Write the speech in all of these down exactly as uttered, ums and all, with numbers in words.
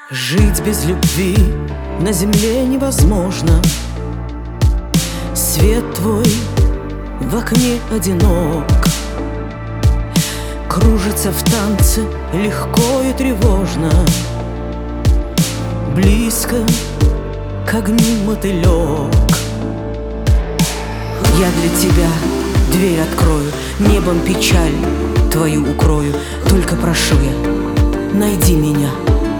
Жить без любви на земле невозможно. Свет твой в окне одинок, кружится в танце легко и тревожно. Близко к огню мотылек. Я для тебя дверь открою, небом печаль твою укрою. Только прошу я, найди меня.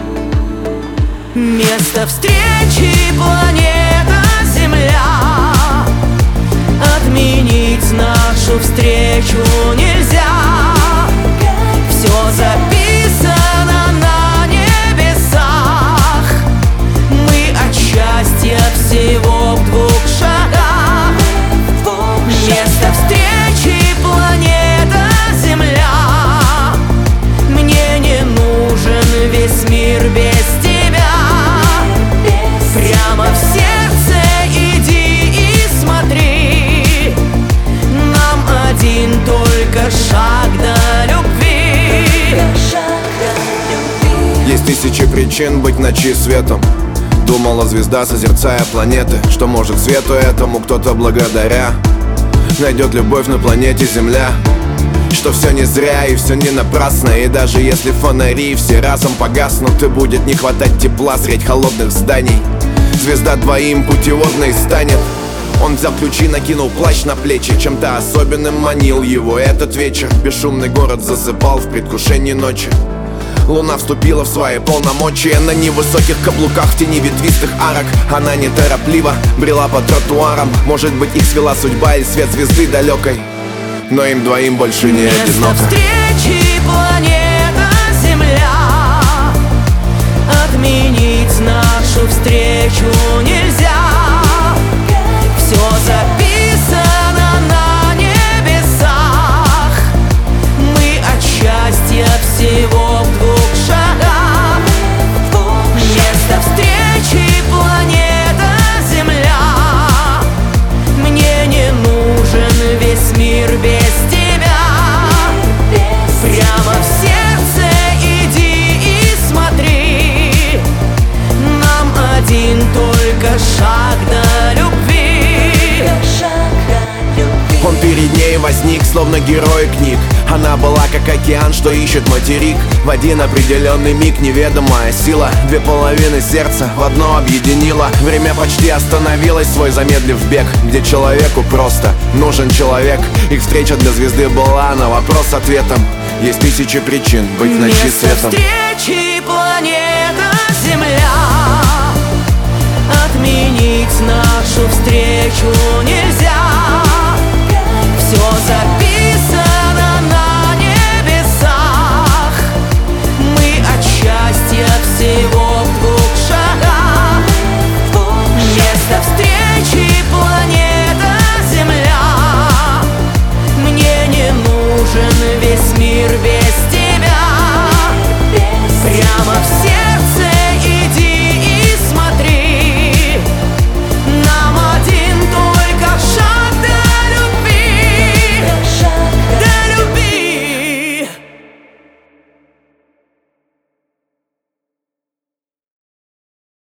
Место встречи планета Земля. Отменить нашу встречу нельзя. Все записано на небесах. Мы от счастья всего в двух шагах. Место встречи планета Земля. Мне не нужен весь мир без тебя. Прямо в сердце иди и смотри. Нам один только шаг до любви. Есть тысячи причин быть ночи светом. Думала звезда, созерцая планеты, что может свету этому кто-то благодаря найдет любовь на планете Земля. Что все не зря и все не напрасно. И даже если фонари все разом погаснут, и будет не хватать тепла средь холодных зданий, звезда двоим путеводной станет. Он взял ключи, накинул плащ на плечи. Чем-то особенным манил его этот вечер. Бесшумный город засыпал в предвкушении ночи. Луна вступила в свои полномочия. На невысоких каблуках в тени ветвистых арок она неторопливо брела по тротуарам. Может быть, их свела судьба или свет звезды далекой, но им двоим больше не Место одиноко. встречи планета Земля. Отменить нашу встречу нельзя. Все записано на небесах. Мы от счастья всего в двух шагах. Место встречи планета Земля. Мне не нужен весь мир без тебя. Прямо в сердце иди и смотри. Нам один только шаг до любви. Он перед ней возник, словно герой книг. Она была как океан, что ищет материк. В один определенный миг неведомая сила две половины сердца в одно объединила. Время почти остановилось, свой замедлив бег, где человеку просто нужен человек. Их встреча для звезды была на вопрос с ответом. Есть тысячи причин быть в ночи светом. Место встречи планета Земля. Отменить нашу встречу нельзя. Все за